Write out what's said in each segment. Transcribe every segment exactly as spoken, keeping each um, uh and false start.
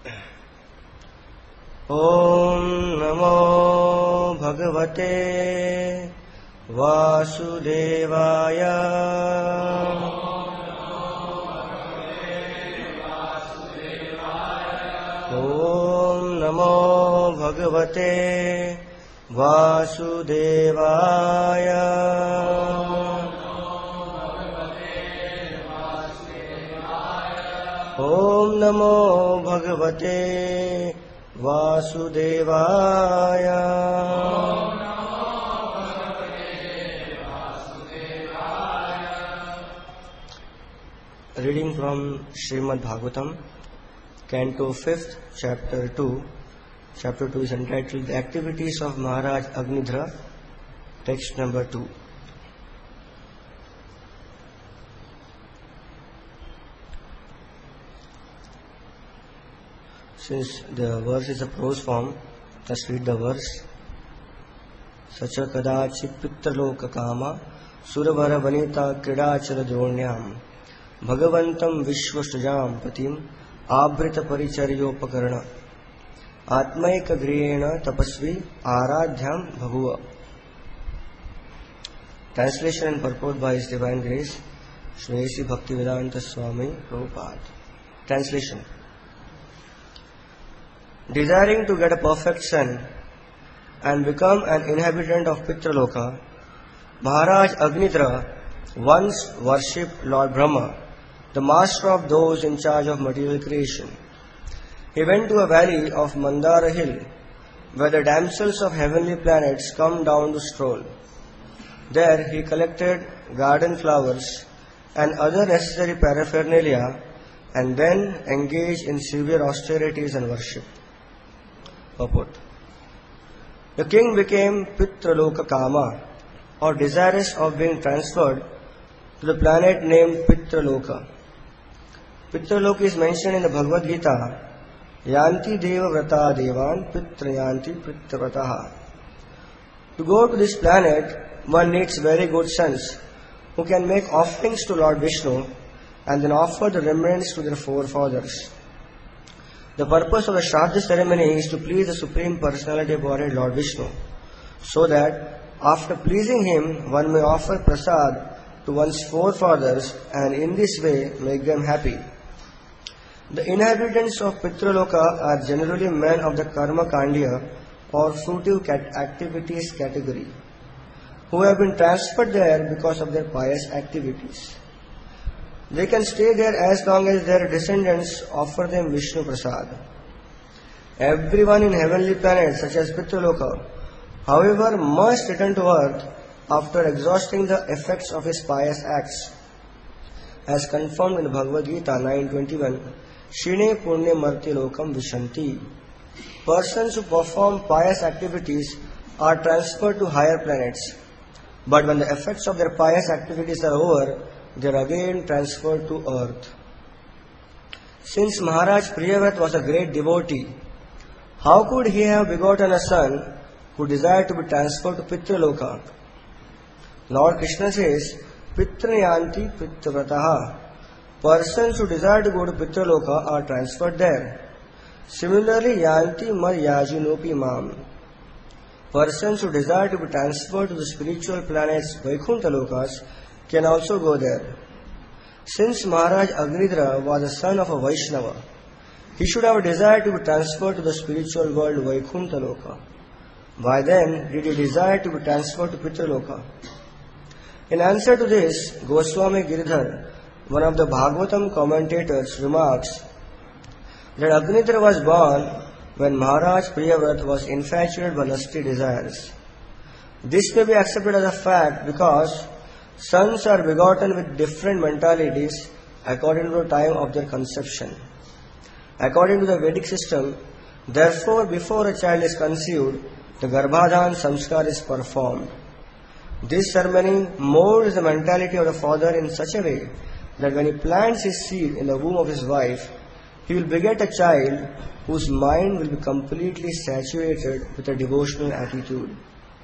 ॐ नमो भगवते वासुदेवाय। ॐ नमो भगवते वासुदेवाय। ॐ नमो भगवते वासुदेवाय। Reading from Srimad Bhagavatam, Canto fifth, Chapter two. Chapter two is entitled The Activities of Maharaj Agnidhra, text number two. Since the verse is a prose form, let's read the verse. Sacha kadachit pitraloka kama suravara vanita kridachara dronyam bhagavantam vishwastajam patim abrita paricharyopakarana atmaika griyena tapasvi aradhyam bhaguva. Translation and purport by His Divine Grace Shri A C Bhaktivedanta Swami Prabhupada. Translation. Desiring to get a perfect son and become an inhabitant of Pitraloka, Maharaj Agnidhra once worshipped Lord Brahma, the master of those in charge of material creation. He went to a valley of Mandara hill, where the damsels of heavenly planets come down to stroll. There he collected garden flowers and other necessary paraphernalia, and then engaged in severe austerities and worship. Purport. The king became Pitraloka Kama, or desirous of being transferred to the planet named Pitraloka. Pitraloka is mentioned in the Bhagavad Gita, Yanti Deva Vrata Devan Pitrayanti Pitravrataha. To go to this planet, one needs very good sons who can make offerings to Lord Vishnu and then offer the remnants to their forefathers. The purpose of the Shraddha ceremony is to please the Supreme Personality of Godhead, Lord Vishnu, so that after pleasing him, one may offer prasad to one's forefathers and in this way make them happy. The inhabitants of Pitraloka are generally men of the Karma Kandya or fruitive activities category, who have been transferred there because of their pious activities. They can stay there as long as their descendants offer them Vishnu Prasad. Everyone in heavenly planets such as Pitraloka, however, must return to earth after exhausting the effects of his pious acts. As confirmed in the Bhagavad Gita nine twenty-one, Shine Punya Marti Lokam Vishanti. Persons who perform pious activities are transferred to higher planets, but when the effects of their pious activities are over, they are again transferred to earth. Since Maharaj Priyavrat was a great devotee, how could he have begotten a son who desired to be transferred to Pitraloka? Lord Krishna says, Pitrayanti Pitravrataha. Persons who desire to go to Pitraloka are transferred there. Similarly, Yanti Mar Yajinopi Mam. Persons who desire to be transferred to the spiritual planets Vaikuntha Lokas can also go there. Since Maharaj Agnidhra was the son of a Vaishnava, he should have desired to be transferred to the spiritual world Vaikuntha Loka. Why then did he desire to be transferred to Pitraloka? In answer to this, Goswami Giridhar, one of the Bhagavatam commentators, remarks that Agnidhra was born when Maharaj Priyavrat was infatuated by lusty desires. This may be accepted as a fact because sons are begotten with different mentalities according to the time of their conception. According to the Vedic system, therefore, before a child is conceived, the Garbhadhan Samskar is performed. This ceremony molds the mentality of the father in such a way that when he plants his seed in the womb of his wife, he will beget a child whose mind will be completely saturated with a devotional attitude.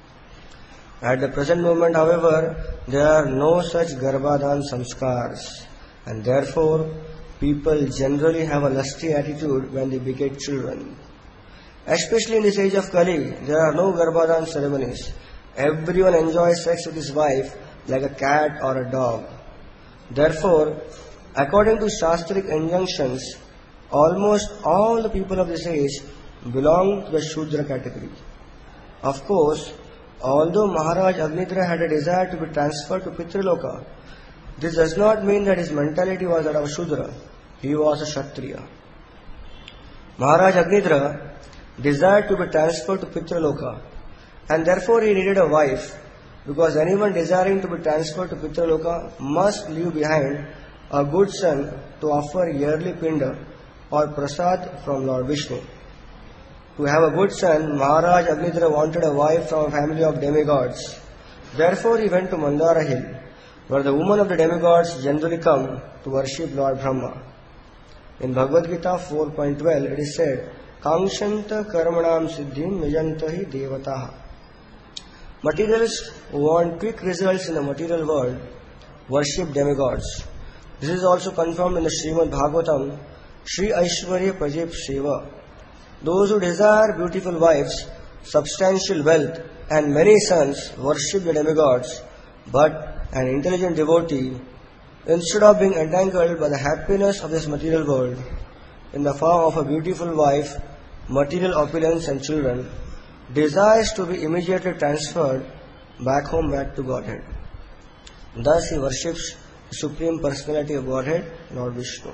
At the present moment, however, there are no such Garbhadhan Samskars, and therefore people generally have a lusty attitude when they beget children. Especially in this age of Kali, there are no Garbhadan ceremonies. Everyone enjoys sex with his wife like a cat or a dog. Therefore, according to Shastric injunctions, almost all the people of this age belong to the Shudra category. Of course, although Maharaj Agnitra had a desire to be transferred to Pitraloka, this does not mean that his mentality was that of a Shudra. He was a Kshatriya. Maharaj Agnitra desired to be transferred to Pitraloka, and therefore he needed a wife, because anyone desiring to be transferred to Pitraloka must leave behind a good son to offer yearly pinda or prasad from Lord Vishnu. To have a good son, Maharaj Agnitra wanted a wife from a family of demigods. Therefore he went to Mandara hill, where the women of the demigods generally come to worship Lord Brahma. In Bhagavad Gita four point twelve it is said, Kangshanta karmanam siddhim nijantahi devataha. Materialists who want quick results in the material world worship demigods. This is also confirmed in the Srimad Bhagavatam, Shri Aishwarya Prajip Seva. Those who desire beautiful wives, substantial wealth, and many sons worship the demigods, but an intelligent devotee, instead of being entangled by the happiness of this material world, in the form of a beautiful wife, material opulence and children, desires to be immediately transferred back home, back to Godhead. Thus he worships the Supreme Personality of Godhead, Lord Vishnu.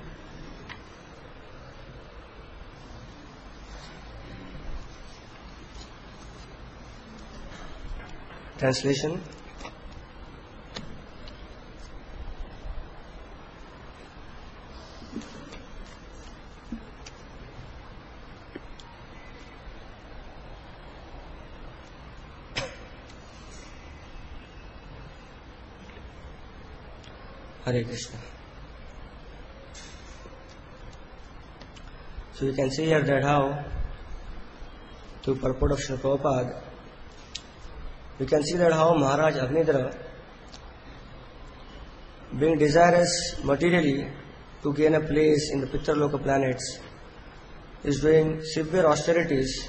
Translation. Hare Krishna. So you can see here that how, through purport of Srila Prabhupada, we can see that how Maharaj Agnitra, being desirous materially to gain a place in the Pitraloka planets, is doing severe austerities,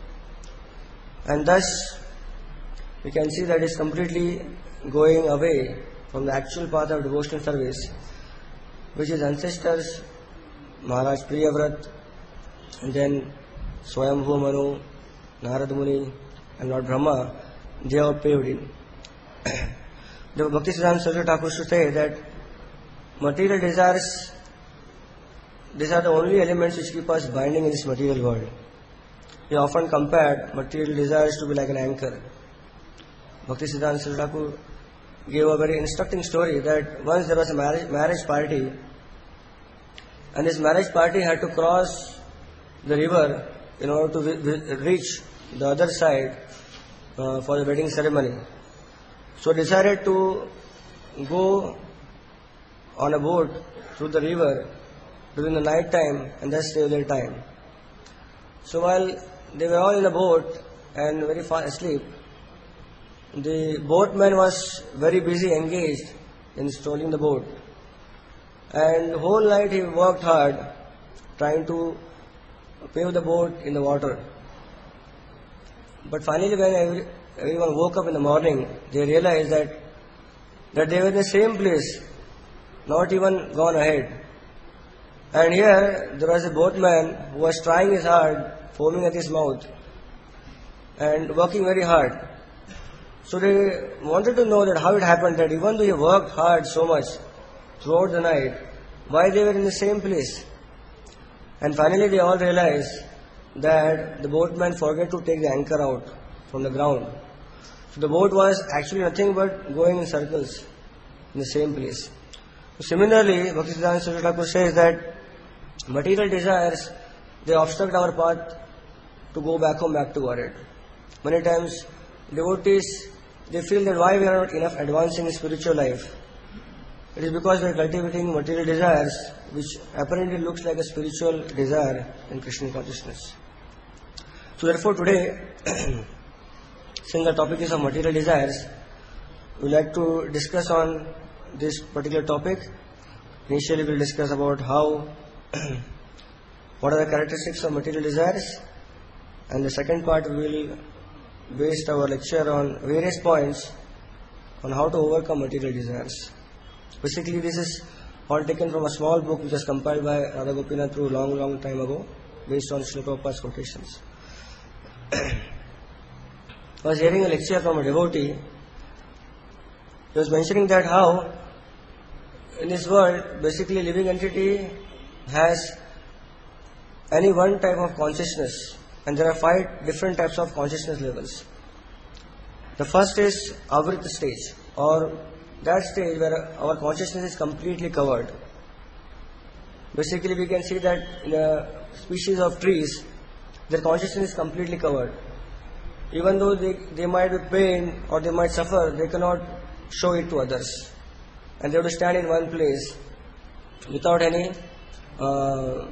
and thus we can see that he is completely going away from the actual path of devotional service, which his ancestors, Maharaj Priyavrat, and then Swayambhu Manu, Narad Muni, and Lord Brahma, they have paved in. The Bhaktisiddhanta Saraswati Thakur used to say that material desires, these are the only elements which keep us binding in this material world. He often compared material desires to be like an anchor. Bhaktisiddhanta Saraswati Thakur gave a very instructing story that once there was a marriage, marriage party, and this marriage party had to cross the river in order to re- reach the other side uh, for the wedding ceremony. So decided to go on a boat through the river during the night time and thus save their time. So while they were all in the boat and very fast asleep, the boatman was very busy engaged in strolling the boat, and the whole night he worked hard trying to pave the boat in the water. But finally when every, everyone woke up in the morning, they realized that that they were in the same place, not even gone ahead. And here there was a boatman who was trying his hard, foaming at his mouth and working very hard. So they wanted to know that how it happened that even though he worked hard so much throughout the night, why they were in the same place. And finally they all realized that the boatman forgot to take the anchor out from the ground. So the boat was actually nothing but going in circles in the same place. So similarly, Bhaktisiddhanta Saraswati Thakur says that material desires, they obstruct our path to go back home, back to Godhead. Many times devotees, they feel that why we are not enough advancing in spiritual life. It is because we are cultivating material desires which apparently looks like a spiritual desire in Krishna consciousness. So therefore today, since the topic is of material desires, we would like to discuss on this particular topic Initially we will discuss about how, what are the characteristics of material desires, and the second part we will base our lecture on various points on how to overcome material desires. Basically this is all taken from a small book which was compiled by Radha Gopinath through long long time ago based on Srila Prabhupada's quotations. I was hearing a lecture from a devotee. He was mentioning that how in this world basically living entity has any one type of consciousness, and there are five different types of consciousness levels. The first is Avrita stage, or that stage where our consciousness is completely covered. Basically we can see that in a species of trees, their consciousness is completely covered. Even though they, they might be pain or they might suffer, they cannot show it to others. And they have to stand in one place without any uh,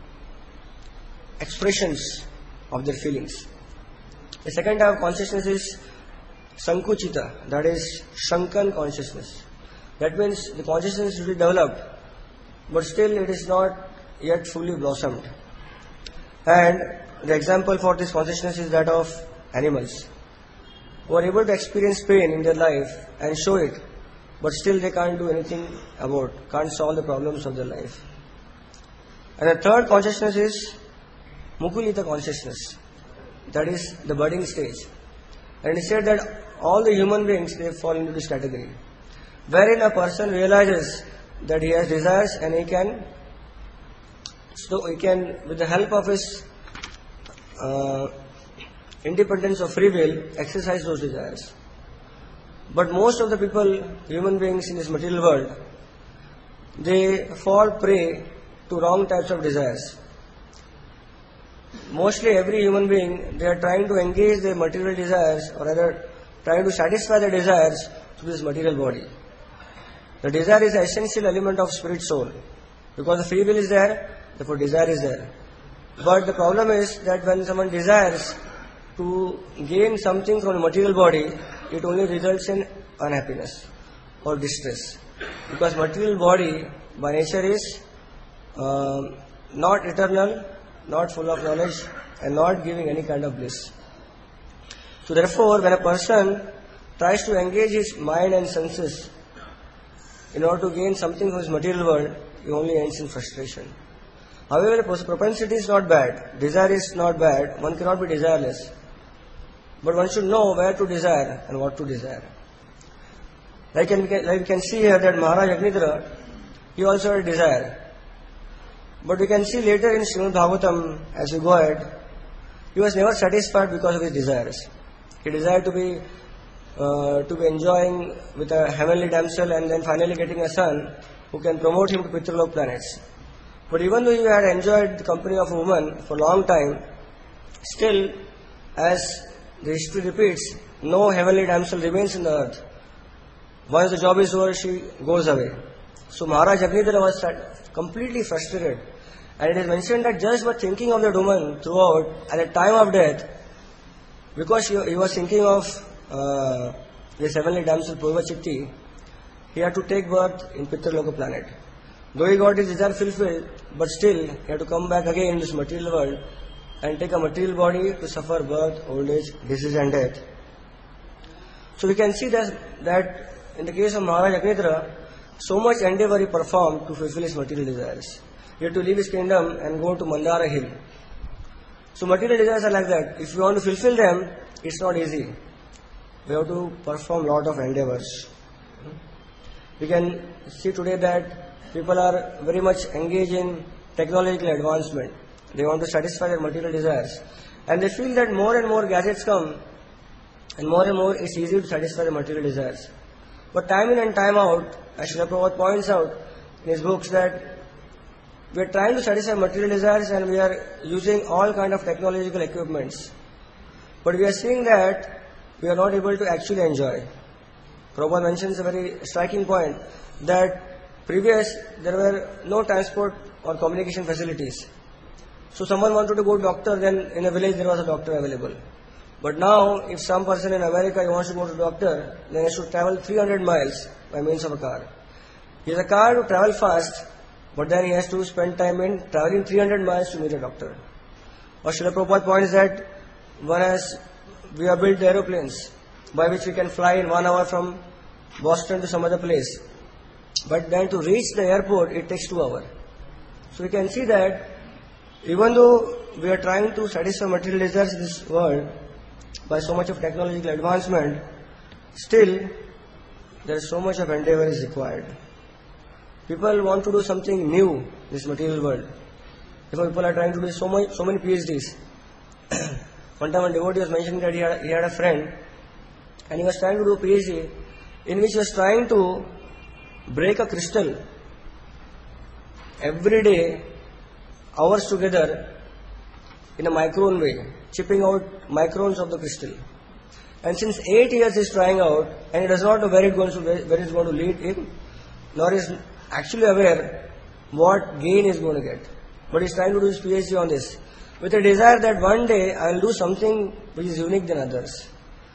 expressions of their feelings. The second type of consciousness is Sankuchita, that is shrunken consciousness. That means the consciousness will be developed, but still it is not yet fully blossomed. And the example for this consciousness is that of animals, who are able to experience pain in their life and show it, but still they can't do anything about, can't solve the problems of their life. And the third consciousness is Mukulita consciousness, that is the budding stage. And he said that all the human beings, they fall into this category, wherein a person realizes that he has desires and he can, so he can, with the help of his uh, independence of free will, exercise those desires. But most of the people, human beings in this material world, they fall prey to wrong types of desires. Mostly every human being, they are trying to engage their material desires, or rather trying to satisfy their desires through this material body. The desire is an essential element of spirit soul. Because the free will is there, therefore desire is there. But the problem is that when someone desires to gain something from the material body, it only results in unhappiness or distress. Because material body by nature is uh, not eternal, not full of knowledge, and not giving any kind of bliss. So therefore, when a person tries to engage his mind and senses in order to gain something from his material world, he only ends in frustration. However, the propensity is not bad, desire is not bad, one cannot be desireless. But one should know where to desire and what to desire. Like we can, like we can see here that Maharaj Agnidra, he also had a desire. But we can see later in Srimad Bhagavatam, as we go ahead, he was never satisfied because of his desires. He desired to be uh, to be enjoying with a heavenly damsel and then finally getting a son who can promote him to Pitralok planets. But even though he had enjoyed the company of a woman for a long time, still, as the history repeats, no heavenly damsel remains in the earth. Once the job is over, she goes away. So Maharaj Agnidra was completely frustrated. And it is mentioned that just by thinking of that woman throughout, at the time of death, because he, he was thinking of uh, this heavenly damsel Purvachitti, he had to take birth in Pitraloka planet. Though he got his desire fulfilled, but still he had to come back again in this material world and take a material body to suffer birth, old age, disease and death. So we can see that, that in the case of Maharaj Agnidra, so much endeavor he performed to fulfill his material desires. He had to leave his kingdom and go to Mandara hill. So material desires are like that. If you want to fulfill them, it's not easy. We have to perform lot of endeavors. We can see today that people are very much engaged in technological advancement. They want to satisfy their material desires. And they feel that more and more gadgets come, and more and more it's easy to satisfy the material desires. But time in and time out, as Srila Prabhupada points out in his books, that we are trying to satisfy material desires and we are using all kind of technological equipments. But we are seeing that we are not able to actually enjoy. Prabhupada mentions a very striking point that previous there were no transport or communication facilities. So someone wanted to go to doctor, then in a village there was a doctor available. But now if some person in America wants to go to doctor, then he should travel three hundred miles by means of a car. He has a car to travel fast, but then he has to spend time in traveling three hundred miles to meet a doctor. Or Srila Prabhupada points that one has, we have built aeroplanes by which we can fly in one hour from Boston to some other place. But then to reach the airport, it takes two hours. So we can see that even though we are trying to satisfy material desires in this world by so much of technological advancement, still there is so much of endeavor is required. People want to do something new in this material world. Therefore, people are trying to do so much, so many PhDs. One time, a devotee was mentioning that he had, he had a friend, and he was trying to do a PhD in which he was trying to break a crystal every day, hours together, in a micron way, chipping out microns of the crystal. And since eight years he is trying out, and he does not know where it goes to, where it is going to lead him, nor is actually aware what gain is going to get. But he is trying to do his PhD on this, with a desire that one day I will do something which is unique than others.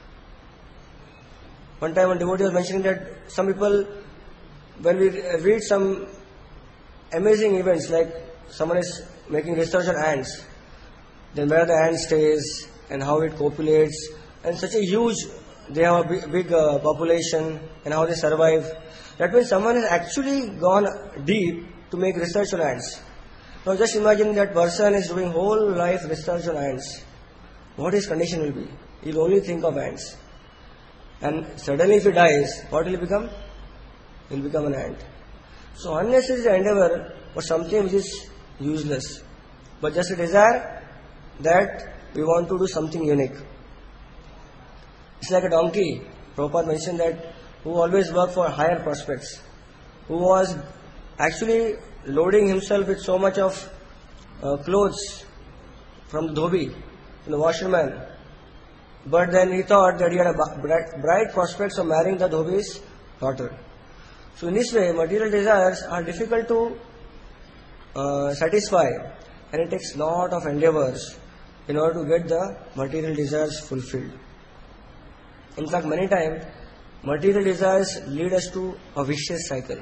One time one devotee was mentioning that some people, when we read some amazing events, like someone is making research on ants, then where the ant stays and how it copulates, and such a huge, they have a big, big uh, population and how they survive. That means someone has actually gone deep to make research on ants. Now just imagine that person is doing whole life research on ants. What his condition will be? He will only think of ants. And suddenly if he dies, what will he become? He will become an ant. So unnecessary endeavor for something which is useless. But just a desire that we want to do something unique. It's like a donkey. Prabhupada mentioned that who always worked for higher prospects, who was actually loading himself with so much of uh, clothes from the dhobi, from the washerman. But then he thought that he had a bright, bright prospects of marrying the dhobi's daughter. So in this way, material desires are difficult to uh, satisfy, and it takes lot of endeavors in order to get the material desires fulfilled. In fact, many times, material desires lead us to a vicious cycle.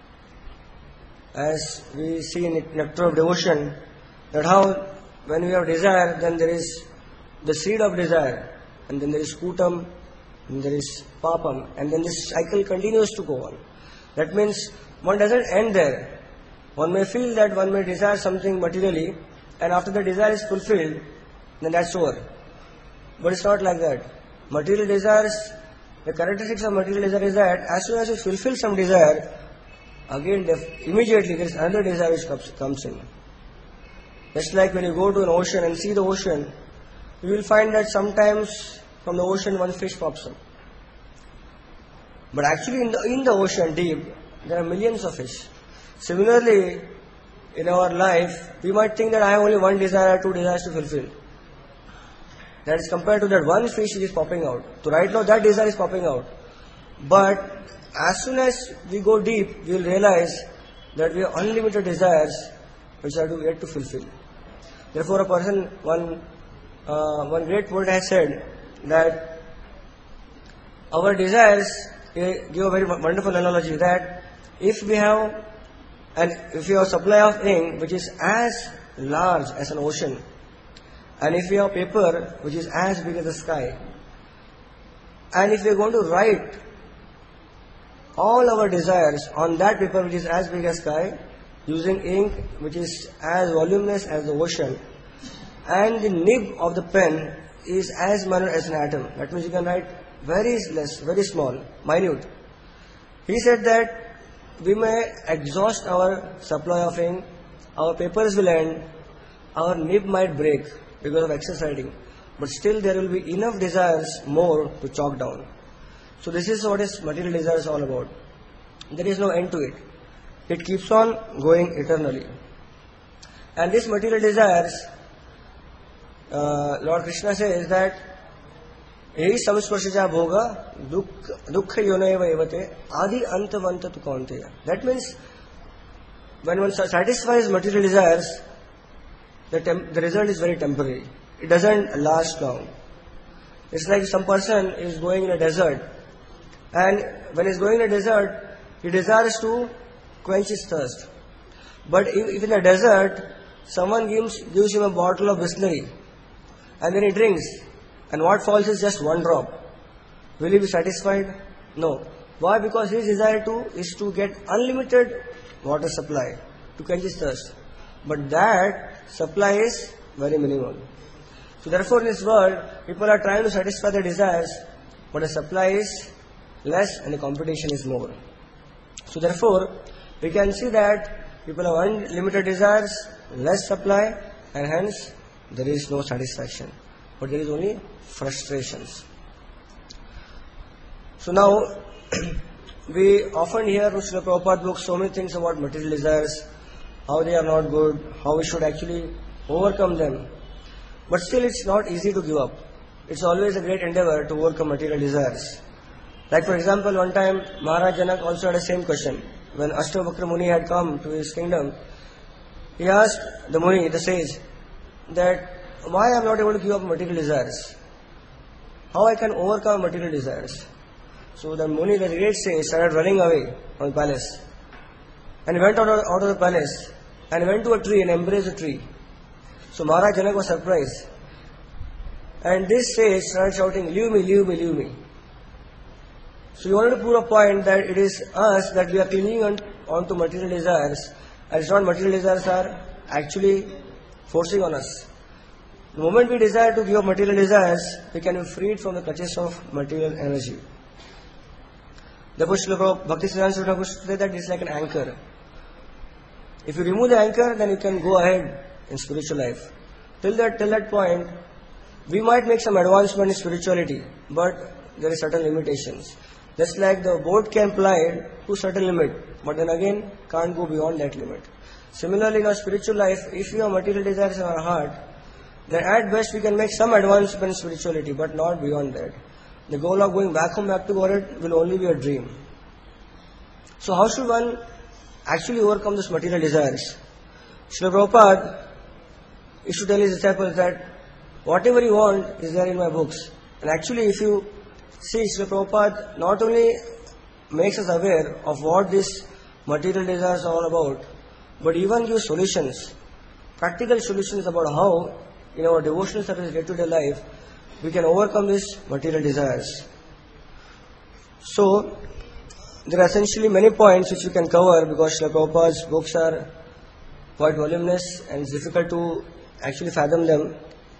As we see in Nectar of Devotion, that how when we have desire, then there is the seed of desire, and then there is kutam, and there is papam, and then this cycle continues to go on. That means one doesn't end there. One may feel that one may desire something materially, and after the desire is fulfilled, then that's over. But it's not like that. Material desires, the characteristics of material desire is that as soon as you fulfill some desire, again def- immediately there is another desire which comes, comes in. Just like when you go to an ocean and see the ocean, you will find that sometimes from the ocean one fish pops up. But actually in the, in the ocean deep, there are millions of fish. Similarly, in our life, we might think that I have only one desire, two desires to fulfill. That is compared to that one fish which is popping out. So right now that desire is popping out. But as soon as we go deep, we will realize that we have unlimited desires which are to yet to fulfill. Therefore a person, one, uh, one great poet has said that our desires, give a very wonderful analogy, that if we have and if we have supply of ink which is as large as an ocean, and if we have paper which is as big as the sky, and if we are going to write all our desires on that paper which is as big as sky, using ink which is as voluminous as the ocean, and the nib of the pen is as minor as an atom, that means you can write very less, very small, minute. He said that we may exhaust our supply of ink, our papers will end, our nib might break because of excess writing, but still there will be enough desires more to chalk down. So this is what is material desires all about. There is no end to it. It keeps on going eternally. And this material desires, uh, Lord Krishna says that Ehi samsparshaja bhoga dukkha yonaiva evate adi antavanta tu kaunteya. That means when one satisfies material desires, the, temp- the result is very temporary. It doesn't last long. It's like some person is going in a desert, and when he's going in a desert, he desires to quench his thirst. But if, if in a desert, someone gives, gives him a bottle of Bisleri and then he drinks, and what falls is just one drop, will he be satisfied? No. Why? Because his desire to is to get unlimited water supply to quench his thirst. But that supply is very minimal. So therefore in this world, people are trying to satisfy their desires, but the supply is less and the competition is more. So therefore, we can see that people have unlimited desires, less supply, and hence there is no satisfaction, but there is only frustrations. So now, we often hear from Srila Prabhupada books so many things about material desires, how they are not good, how we should actually overcome them. But still it's not easy to give up. It's always a great endeavor to overcome material desires. Like for example, one time Maharaj Janak also had the same question. When Ashtavakra Muni had come to his kingdom, he asked the Muni, the sage, that why I am not able to give up material desires? How I can overcome material desires? So the Muni, the great sage, started running away from the palace. And he went out of, out of the palace and went to a tree and embraced a tree. So Maharaj Janak was surprised. And this sage started shouting, leave me, leave me, leave me. So he wanted to prove a point that it is us that we are clinging on, on to material desires, and it's not material desires are actually forcing on us. The moment we desire to give up material desires, we can be freed from the clutches of material energy. Therefore, Srila Bhaktisiddhanta Thakur said that it's like an anchor. If you remove the anchor, then you can go ahead in spiritual life. Till that, till that point, we might make some advancement in spirituality, but there is certain limitations. Just like the boat can ply to certain limit, but then again can't go beyond that limit. Similarly, in our spiritual life, if we have material desires in our heart, then at best we can make some advancement in spirituality, but not beyond that. The goal of going back home, back to God will only be a dream. So how should one actually overcome these material desires? Srila Prabhupada used to tell his disciples that whatever you want is there in my books. And actually if you see, Srila Prabhupada not only makes us aware of what this material desires are all about, but even gives solutions, practical solutions about how in our devotional service, day-to-day life, we can overcome these material desires. So, there are essentially many points which we can cover because Srila Prabhupada's books are quite voluminous and it's difficult to actually fathom them.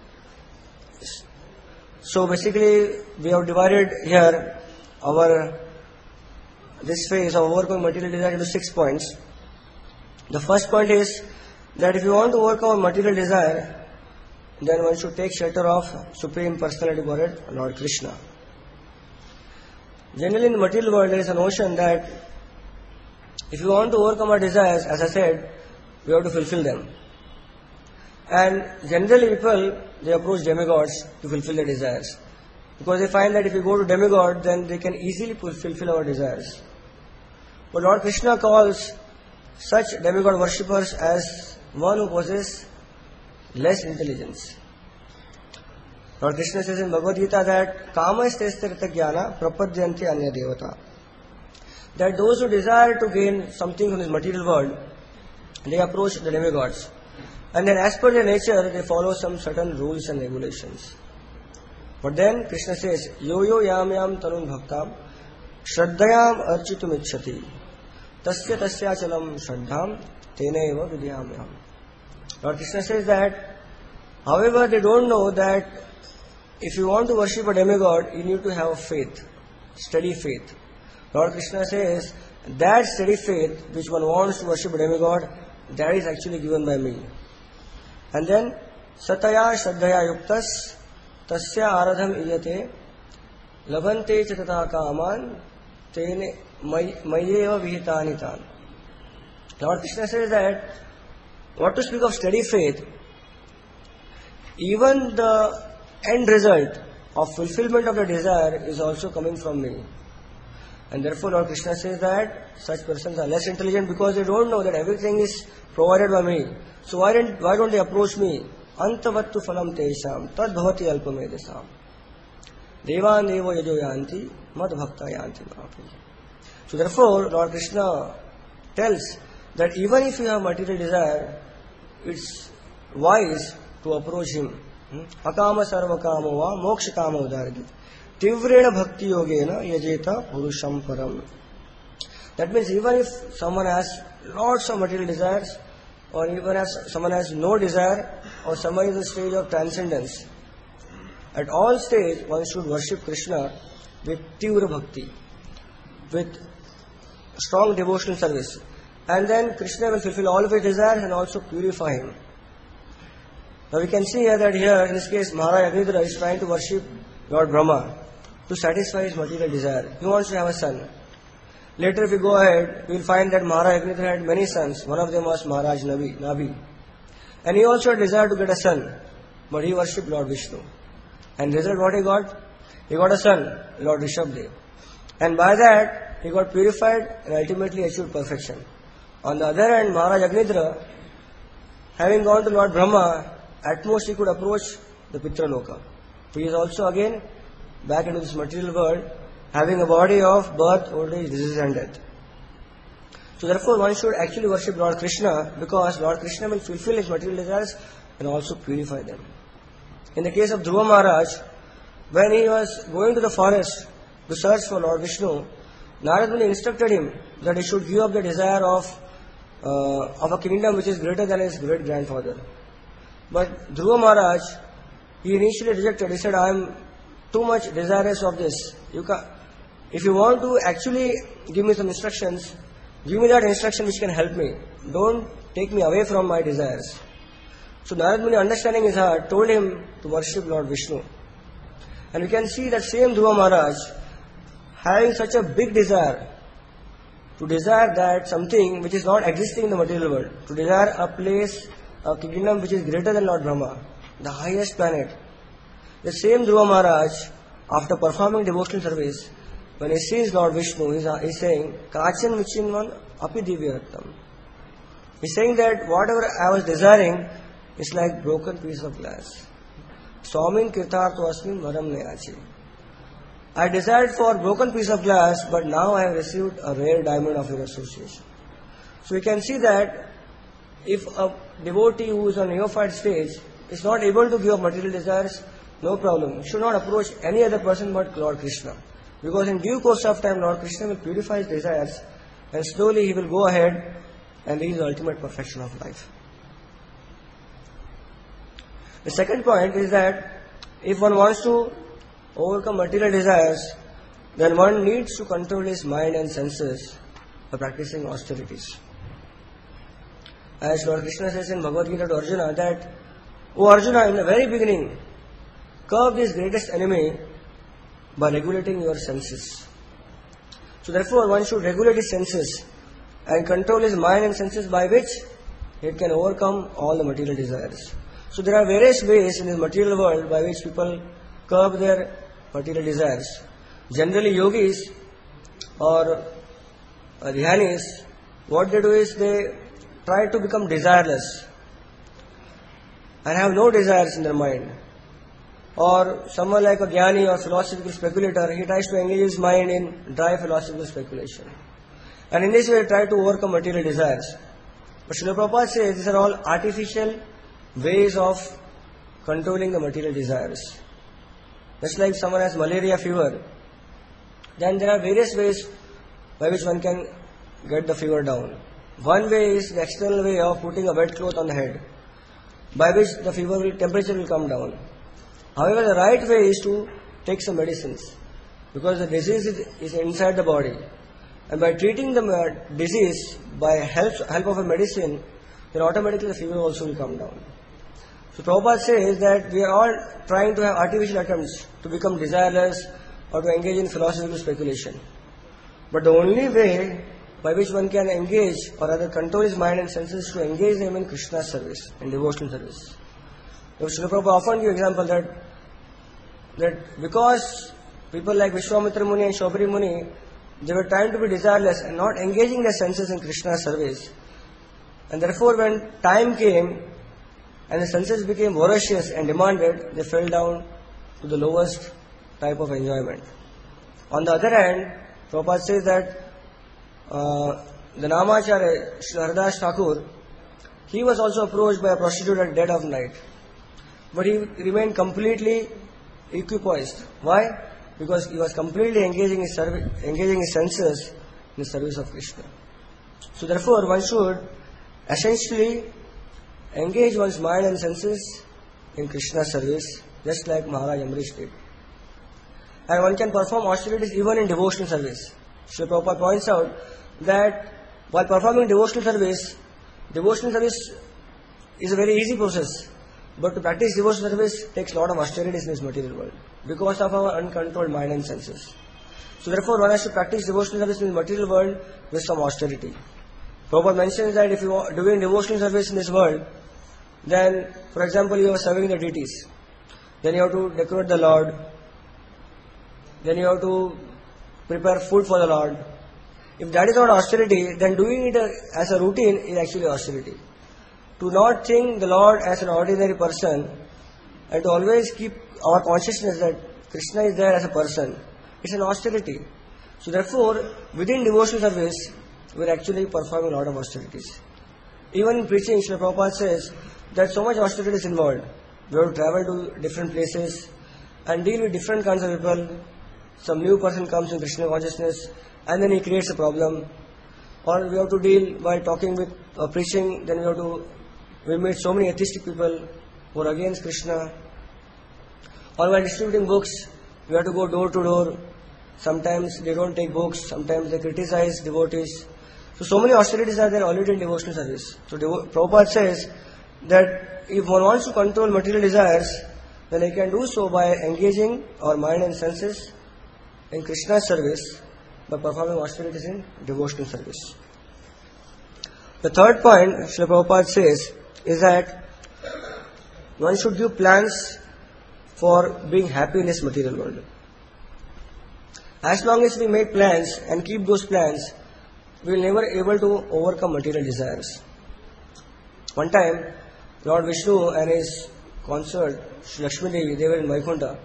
So basically, we have divided here our this phase of overcoming material desire into six points. The first point is that if you want to overcome a material desire, then one should take shelter of Supreme Personality Godhead, Lord Krishna. Generally in the material world there is a notion that if you want to overcome our desires, as I said, we have to fulfill them. And generally people, they approach demigods to fulfill their desires. Because they find that if you go to demigod, then they can easily fulfill our desires. But Lord Krishna calls such demigod worshippers as one who possesses less intelligence. Lord Krishna says in Bhagavad Gita that kama istestarita jnana prapadyanti anya devata. That those who desire to gain something from this material world, they approach the demigods. And then as per their nature, they follow some certain rules and regulations. But then Krishna says, yo yo yam yam tanun bhaktam shraddhayam architum ichchati tasya tasya chalam shraddham tena eva vidyam yam. Lord Krishna says that, however, they don't know that if you want to worship a demigod, you need to have faith, steady faith. Lord Krishna says, that steady faith which one wants to worship a demigod, that is actually given by me. And then, sataya shraddhaya yuktas tasya aradham iyate labhante chatata kaman tene mayeva vihitani tan. Lord Krishna says that, what to speak of steady faith, even the end result of fulfillment of the desire is also coming from me. And therefore Lord Krishna says that such persons are less intelligent because they don't know that everything is provided by me. So why don't, why don't they approach me? Antavattu phalam tesham tad bhavati alpamedesam devan devo yajo yanti mad bhakta yanti mahapi. So therefore Lord Krishna tells that even if you have material desire, it's wise to approach him. Akama sarva kamo va moksha kamo udargit. Tivrena bhakti yogena yajeta purusham param. That means even if someone has lots of material desires, or even if someone has no desire, or someone is in the stage of transcendence, at all stages one should worship Krishna with tivra bhakti, with strong devotional service. And then Krishna will fulfill all of his desires and also purify him. Now we can see here that here, in this case, Maharaj Agnidra is trying to worship Lord Brahma to satisfy his material desire. He wants to have a son. Later if we go ahead, we will find that Maharaj Agnidra had many sons. One of them was Maharaj Nabi. Nabi. And he also desired to get a son, but he worshipped Lord Vishnu. And result what he got? He got a son, Lord Rishabdev. And by that, he got purified and ultimately achieved perfection. On the other hand, Maharaj Agnidra, having gone to Lord Brahma, at most he could approach the Pitraloka. He is also again back into this material world, having a body of birth, old age, disease and death. So therefore one should actually worship Lord Krishna, because Lord Krishna will fulfill his material desires and also purify them. In the case of Dhruva Maharaj, when he was going to the forest to search for Lord Vishnu, Narad Muni instructed him that he should give up the desire of uh, of a kingdom which is greater than his great grandfather. But Dhruva Maharaj, he initially rejected. He said, I am too much desirous of this. You can, if you want to actually give me some instructions, give me that instruction which can help me. Don't take me away from my desires. So Narad Muni, understanding his heart, told him to worship Lord Vishnu. And we can see that same Dhruva Maharaj, having such a big desire, to desire that something which is not existing in the material world, to desire a place, a kingdom which is greater than Lord Brahma, the highest planet. The same Dhruva Maharaj, after performing devotional service, when he sees Lord Vishnu, he is saying, Kachan Vichinvan api divyarattam. He is saying that whatever I was desiring is like broken piece of glass. Swamin kirtartho asmin varam neyachi. I desired for broken piece of glass, but now I have received a rare diamond of your association. So we can see that if a devotee who is on neophyte stage is not able to give up material desires, no problem. He should not approach any other person but Lord Krishna. Because in due course of time, Lord Krishna will purify his desires, and slowly he will go ahead and reach the ultimate perfection of life. The second point is that if one wants to overcome material desires, then one needs to control his mind and senses by practicing austerities. As Lord Krishna says in Bhagavad Gita to Arjuna that, O Arjuna, in the very beginning, curb this greatest enemy by regulating your senses. So therefore one should regulate his senses and control his mind and senses, by which it can overcome all the material desires. So there are various ways in this material world by which people curb their material desires. Generally yogis or uh, dhyanis, what they do is they try to become desireless and have no desires in their mind. Or someone like a jnani or philosophical speculator, he tries to engage his mind in dry philosophical speculation. And in this way, try to overcome material desires. But Srila Prabhupada says these are all artificial ways of controlling the material desires. Just like someone has malaria fever, then there are various ways by which one can get the fever down. One way is the external way of putting a wet cloth on the head, by which the fever will, temperature will come down. However, the right way is to take some medicines, because the disease is, is inside the body. And by treating the uh, disease by help, help of a medicine, then automatically the fever also will come down. So Prabhupada says that we are all trying to have artificial attempts to become desireless or to engage in philosophical speculation. But the only way by which one can engage or rather control his mind and senses is to engage them in Krishna's service, in devotional service. So Srila Prabhupada often give example that, that because people like Vishwamitra Muni and Shobri Muni, they were trying to be desireless and not engaging their senses in Krishna's service. And therefore when time came and the senses became voracious and demanded, they fell down to the lowest type of enjoyment. On the other hand, Prabhupada says that uh, the Namacharya Sri Haridas Thakur, he was also approached by a prostitute at dead of night. But he remained completely equipoised. Why? Because he was completely engaging his, servi- engaging his senses in the service of Krishna. So therefore, one should essentially engage one's mind and senses in Krishna's service, just like Maharaj Amrish did. And one can perform austerities even in devotional service. Srila Prabhupada points out that while performing devotional service, devotional service is a very easy process. But to practice devotional service takes a lot of austerities in this material world because of our uncontrolled mind and senses. So therefore, one has to practice devotional service in the material world with some austerity. Prabhupada mentions that if you are doing devotional service in this world, then, for example, you are serving the deities. Then you have to decorate the Lord. Then you have to prepare food for the Lord. If that is not austerity, then doing it as a routine is actually austerity. To not think the Lord as an ordinary person and to always keep our consciousness that Krishna is there as a person, it's an austerity. So therefore, within devotional service, we are actually performing a lot of austerities. Even in preaching, Srila Prabhupada says that so much austerity is involved. We have to travel to different places and deal with different kinds of people. Some new person comes in Krishna consciousness and then he creates a problem. Or we have to deal by talking with or preaching, then we have to, we meet so many atheistic people who are against Krishna. Or while distributing books, we have to go door to door. Sometimes they don't take books, sometimes they criticize devotees. So, so many austerities are there already in devotional service. So, Devo- Prabhupada says that if one wants to control material desires, then he can do so by engaging our mind and senses in Krishna's service by performing austerities in devotional service. The third point, Srila Prabhupada says, is that one should give plans for being happy in this material world. As long as we make plans and keep those plans, we will never able to overcome material desires. One time, Lord Vishnu and his consort, Shri Lakshmi Devi, they were in Vaikuntha.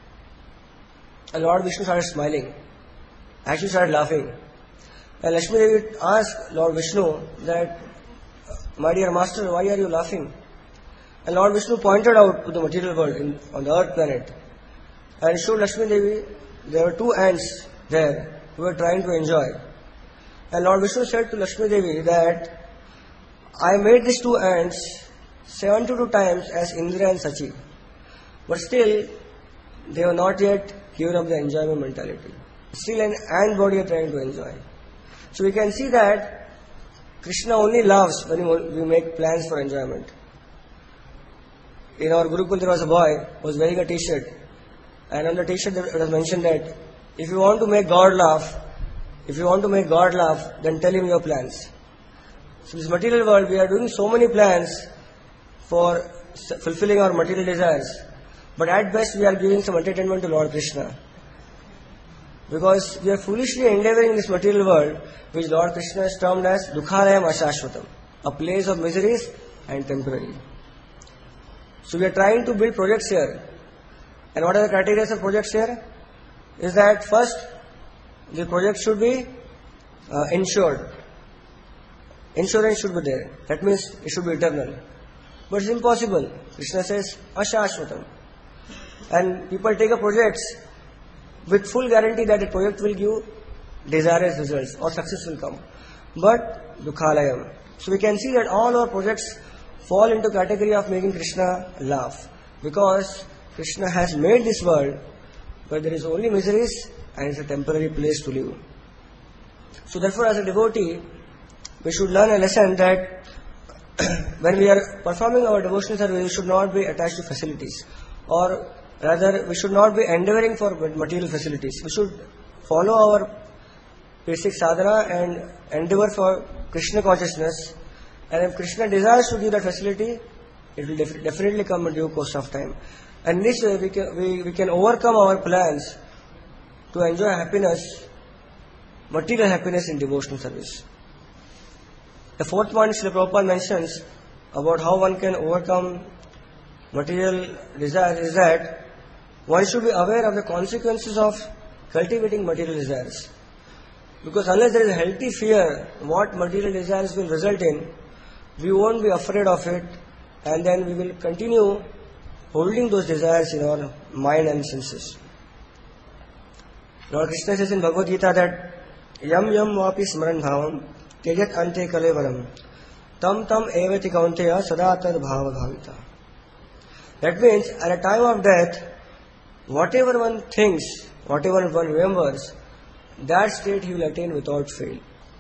And Lord Vishnu started smiling. Actually started laughing. And Lakshmi Devi asked Lord Vishnu that, my dear master, why are you laughing? And Lord Vishnu pointed out to the material world in, on the earth planet and showed Lakshmi Devi there were two ants there who were trying to enjoy. And Lord Vishnu said to Lakshmi Devi that I made these two ants seventy-two times as Indra and Sachi. But still, they were not yet given up the enjoyment mentality. Still an ant body are trying to enjoy. So we can see that Krishna only loves when we make plans for enjoyment. In our Gurukul there was a boy who was wearing a t-shirt. And on the t-shirt it was mentioned that if you want to make God laugh, if you want to make God laugh, then tell him your plans. So in this material world, we are doing so many plans for fulfilling our material desires. But at best, we are giving some entertainment to Lord Krishna. Because we are foolishly endeavoring in this material world, which Lord Krishna has termed as Dukhalayam Ashashvatam, a place of miseries and temporary. So we are trying to build projects here. And what are the criteria of projects here? Is that first, the project should be uh, insured. Insurance should be there. That means it should be eternal. But it's impossible. Krishna says, Ashashvatam. And people take up projects with full guarantee that the project will give desired results or success will come. But Dukhalayam. So we can see that all our projects fall into category of making Krishna laugh. Because Krishna has made this world where there is only miseries and it's a temporary place to live. So therefore, as a devotee, we should learn a lesson that when we are performing our devotional service, we should not be attached to facilities. Or rather, we should not be endeavoring for material facilities. We should follow our basic sadhana and endeavor for Krishna consciousness. And if Krishna desires to give that facility, it will def- definitely come in due course of time. And in this way, we can, we, we can overcome our plans to enjoy happiness, material happiness in devotional service. The fourth point Srila Prabhupada mentions about how one can overcome material desires is that one should be aware of the consequences of cultivating material desires. Because unless there is a healthy fear, what material desires will result in, we won't be afraid of it, and then we will continue holding those desires in our mind and senses. Lord Krishna says in Bhagavad Gita that Yam yam vapi smaran bhavam tejat ante kalevaram tam tam evati kaunteya sadatad bhava bhavita. That means at a time of death, whatever one thinks, whatever one remembers, that state he will attain without fail.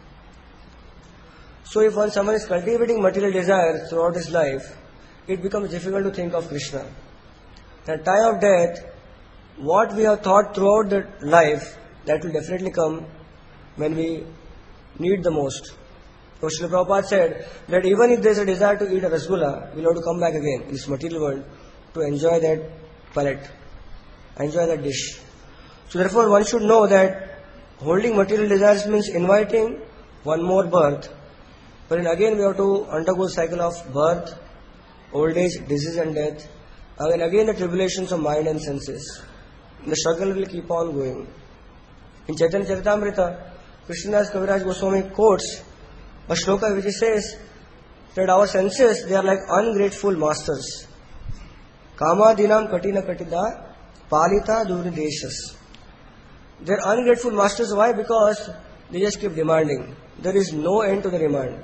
So if one someone is cultivating material desires throughout his life, it becomes difficult to think of Krishna. At time of death, what we have thought throughout the life, that will definitely come when we need the most. So Srila Prabhupada said that even if there is a desire to eat a rasgulla, we will have to come back again in this material world to enjoy that palate, enjoy that dish. So therefore one should know that holding material desires means inviting one more birth, but then again we have to undergo the cycle of birth, old age, disease and death, and again the tribulations of mind and senses. The struggle will keep on going. In Chaitanya Charitamrita, Krishnadas Kaviraj Goswami quotes a shloka which says that our senses, they are like ungrateful masters. Kama dinam katina katida palita duri deshas. They are ungrateful masters. Why? Because they just keep demanding. There is no end to the demand.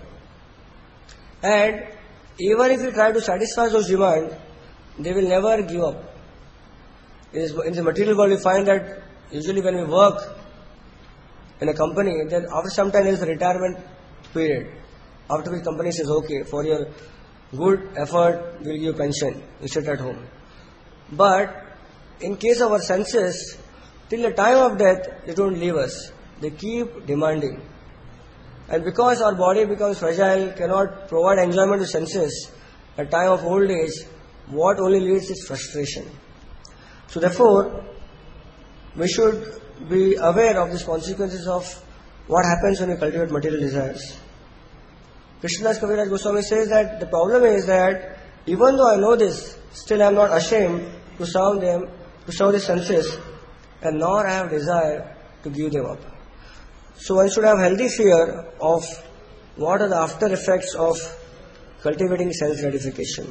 And even if you try to satisfy those demands, they will never give up. In the material world, we find that usually when we work in a company, then after some time there is a retirement period. After which company says, okay, for your good effort, we will give you pension. You sit at home. But in case of our senses, till the time of death, they don't leave us. They keep demanding. And because our body becomes fragile, cannot provide enjoyment to senses, at time of old age, what only leads is frustration. So therefore, we should be aware of these consequences of what happens when we cultivate material desires. Krishnadas Kaviraj Goswami says that the problem is that even though I know this, still I am not ashamed to serve them, to serve the senses, and nor I have desire to give them up. So one should have healthy fear of what are the after effects of cultivating sense gratification.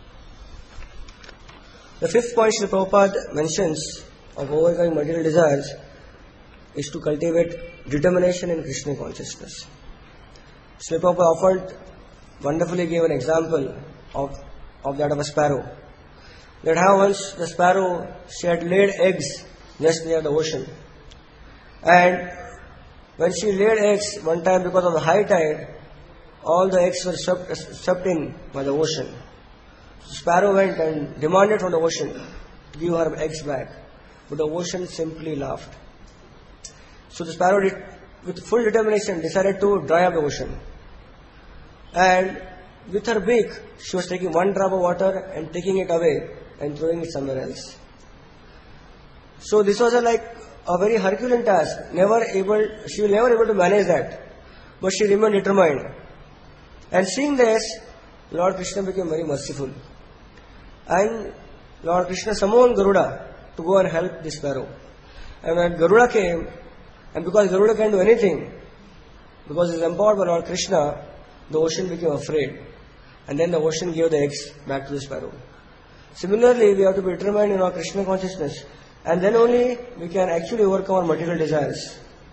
The fifth point Srila Prabhupada mentions of overcoming material desires is to cultivate determination in Krishna consciousness. Srila Prabhupada often wonderfully gave an example of, of that of a sparrow. That how once the sparrow, she had laid eggs just near the ocean. And when she laid eggs one time because of the high tide, all the eggs were swept, swept in by the ocean. So sparrow went and demanded from the ocean to give her eggs back. But the ocean simply laughed. So the sparrow, did, with full determination, decided to dry up the ocean. And with her beak, she was taking one drop of water and taking it away and throwing it somewhere else. So this was a, like a very Herculean task. Never able, she was never able to manage that. But she remained determined. And seeing this, Lord Krishna became very merciful. And Lord Krishna summoned Garuda to go and help the sparrow. And when Garuda came, and because Garuda can do anything, because he is empowered by Lord Krishna, the ocean became afraid. And then the ocean gave the eggs back to the sparrow. Similarly, we have to be determined in our Krishna consciousness, and then only we can actually overcome our material desires.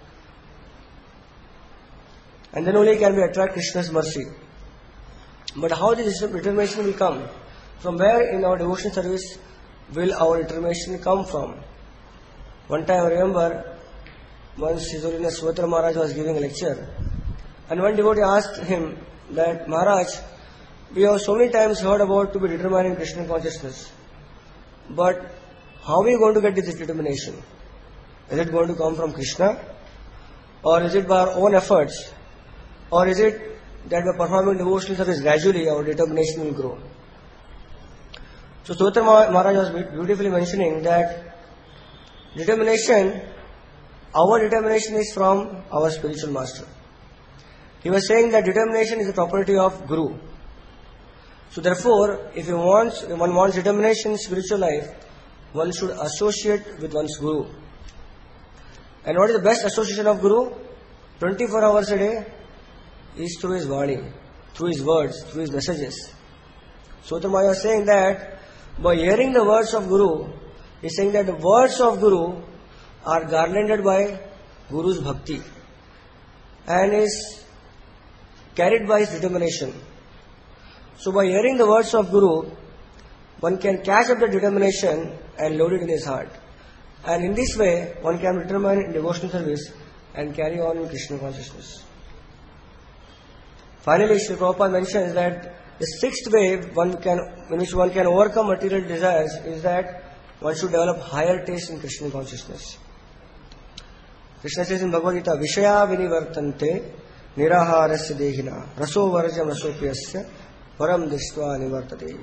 And then only can we attract Krishna's mercy. But how this determination will come? From where in our devotion service will our determination come from? One time I remember, once His Holiness Suvatra Maharaj was giving a lecture, and one devotee asked him that, Maharaj, we have so many times heard about to be determined in Krishna consciousness, but how are we going to get this determination? Is it going to come from Krishna? Or is it by our own efforts? Or is it that by performing devotional service gradually our determination will grow? So Suvatra Maharaj was beautifully mentioning that determination, our determination is from our spiritual master. He was saying that determination is a property of Guru. So therefore, if you want, if one wants determination in spiritual life, one should associate with one's Guru. And what is the best association of Guru? twenty-four hours a day is through his Vani, through his words, through his messages. So Sotamaya is saying that by hearing the words of Guru, he is saying that the words of Guru are garlanded by Guru's bhakti and is carried by his determination. So by hearing the words of Guru, one can catch up the determination and load it in his heart. And in this way, one can determine in devotional service and carry on in Krishna consciousness. Finally, Srila Prabhupada mentions that the sixth way one can, in which one can overcome material desires is that one should develop higher taste in Krishna consciousness. Krishna says in Bhagavad Gita, Vishaya vinivartante niraharasya dehina raso varajam rasopiyasya param dishtva nivartate.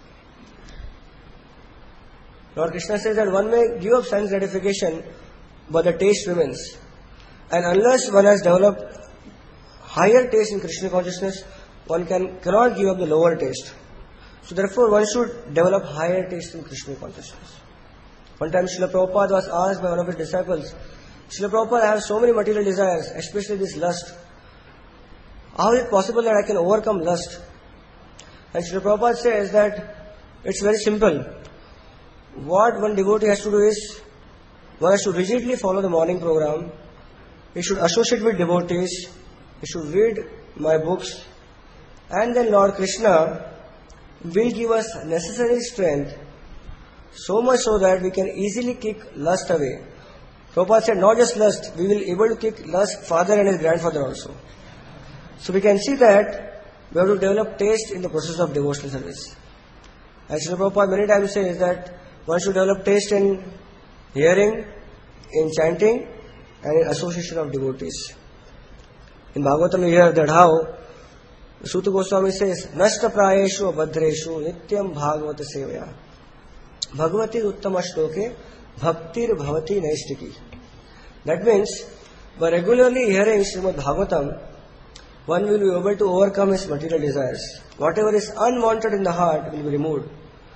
Lord Krishna says that one may give up sense gratification, but the taste remains. And unless one has developed higher taste in Krishna consciousness, one can cannot give up the lower taste. So therefore one should develop higher taste in Krishna consciousness. One time Srila Prabhupada was asked by one of his disciples, Srila Prabhupada, I have so many material desires, especially this lust. How is it possible that I can overcome lust? And Srila Prabhupada says that it's very simple. What one devotee has to do is, one has to rigidly follow the morning program, he should associate with devotees, he should read my books, and then Lord Krishna will give us necessary strength, so much so that we can easily kick lust away. Prabhupada said, not just lust, we will be able to kick lust father and his grandfather also. So we can see that we have to develop taste in the process of devotional service. As Srila Prabhupada many times says that one should develop taste in hearing, in chanting, and in association of devotees. In Bhagavatam we hear that how Suta Goswami says, Nashta prayeshu abhadreshu nityam bhagavata sevaya bhagavati uttama shloke bhaktir bhavati naistiki. That means, by regularly hearing Srimad Bhagavatam, one will be able to overcome his material desires. Whatever is unwanted in the heart will be removed.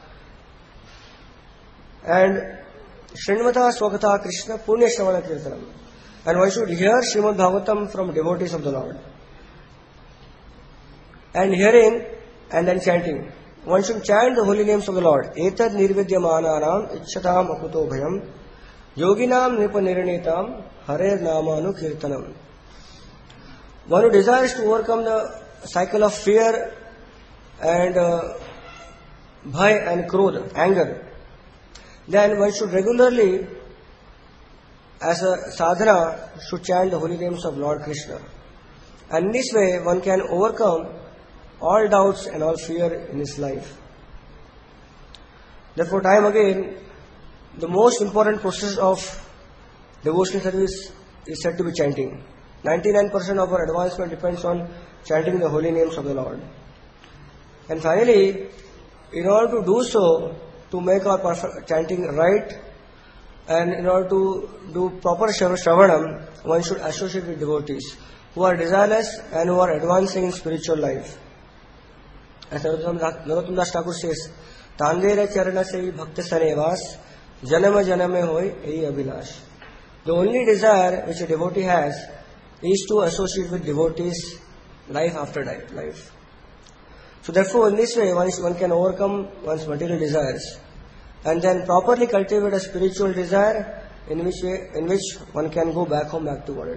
And Srinmata Swagata Krishna Punya Shravana Kirtanam. And one should hear Srimad Bhagavatam from devotees of the Lord. And hearing and then chanting. One should chant the holy names of the Lord. Etad nirvidyamananam ichchatam akuto bhayam yoginam nipaniranitam harer namanu kirtanam. One who desires to overcome the cycle of fear and uh, bhai and krodha, anger, then one should regularly, as a sadhana, should chant the holy names of Lord Krishna. And in this way, one can overcome all doubts and all fear in his life. Therefore, time again, the most important process of devotional service is said to be chanting. ninety-nine percent of our advancement depends on chanting the holy names of the Lord. And finally, in order to do so, to make our perfect chanting right, and in order to do proper shravanam, one should associate with devotees who are desireless and who are advancing in spiritual life. As Narottam Das Thakur says, Tandera charana se bhakta sanevas, janama janame hoy ei abhilash. The only desire which a devotee has is to associate with devotees life after life. So therefore, in this way, one, is, one can overcome one's material desires and then properly cultivate a spiritual desire in which way, in which one can go back home, back to Godhead.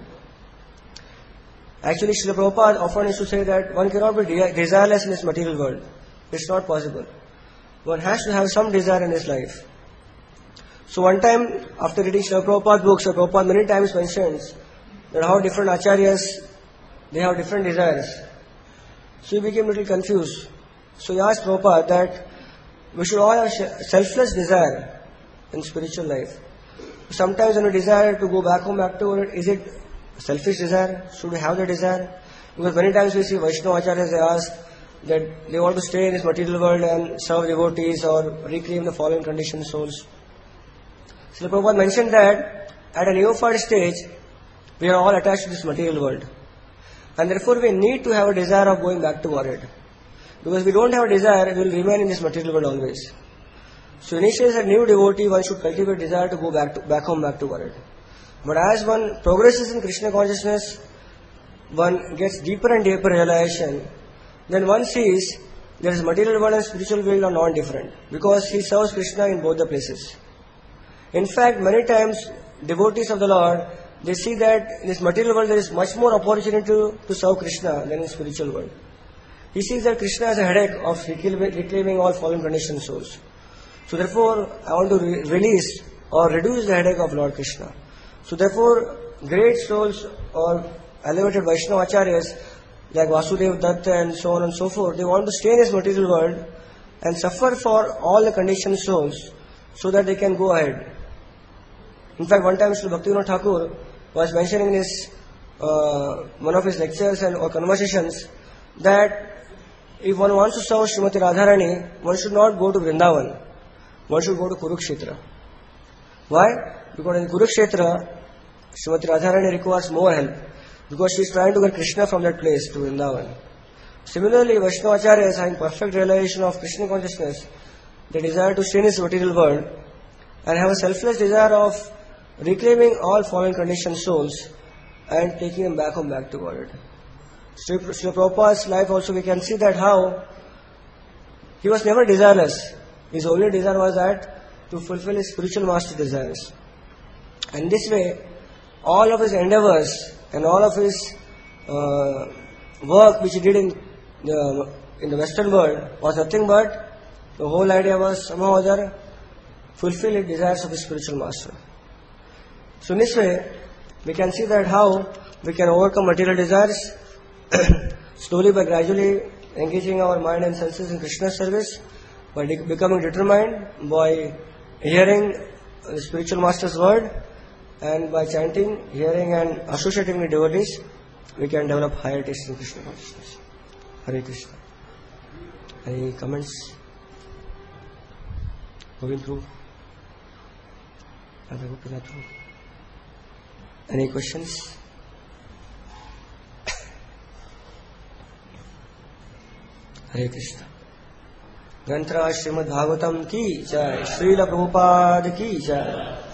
Actually, Srila Prabhupada often used to say that one cannot be desireless in this material world. It's not possible. One has to have some desire in his life. So one time, after reading Srila Prabhupada's books, Srila Prabhupada many times mentions that how different acharyas, they have different desires. So he became a little confused. So he asked Prabhupada that we should all have selfless desire in spiritual life. Sometimes when we desire to go back home, back to Godhead, is it selfish desire? Should we have the desire? Because many times we see Vaishnava acharyas, they ask that they want to stay in this material world and serve devotees or reclaim the fallen conditioned souls. So Prabhupada mentioned that at a neophyte stage, we are all attached to this material world. And therefore we need to have a desire of going back to Godhead. Because if we don't have a desire, we will remain in this material world always. So initially as a new devotee, one should cultivate desire to go back to, back home, back to Godhead. But as one progresses in Krishna consciousness, one gets deeper and deeper realization, then one sees there is material world and spiritual world are not different, because he serves Krishna in both the places. In fact, many times devotees of the Lord, they see that in this material world there is much more opportunity to, to serve Krishna than in spiritual world. He sees that Krishna has a headache of reclaiming, reclaiming all fallen conditioned souls. So therefore, I want to re- release or reduce the headache of Lord Krishna. So therefore, great souls or elevated Vaishnava Acharyas like Vasudev Datta and so on and so forth, they want to stay in this material world and suffer for all the conditioned souls so that they can go ahead. In fact, one time Sri Bhaktivinoda Thakur was mentioning in his, uh, one of his lectures and or conversations that if one wants to serve Srimati Radharani, one should not go to Vrindavan. One should go to Kurukshetra. Why? Because in Kurukshetra, Srimati Radharani requires more help, because she is trying to get Krishna from that place to Vrindavan. Similarly, Vaishnava Acharyas having perfect realization of Krishna consciousness, they desire to stay in this material world and have a selfless desire of reclaiming all fallen conditioned souls and taking them back home back to God. Sri Prabhupada's life also we can see that how he was never desireless. His only desire was that to fulfill his spiritual master desires. And this way, all of his endeavors and all of his uh, work which he did in the, in the Western world was nothing but the whole idea was somehow or other fulfill the desires of his spiritual master. So in this way, we can see that how we can overcome material desires slowly by gradually engaging our mind and senses in Krishna's service, by de- becoming determined, by hearing the spiritual master's word, and by chanting, hearing and associating with devotees, we can develop higher taste in Krishna consciousness. Hare Krishna. Any comments? Going through? Any questions? Hare Krishna. ग्रंथराज Shrimad Bhagavatam की जय, श्रील प्रभुपाद की जय.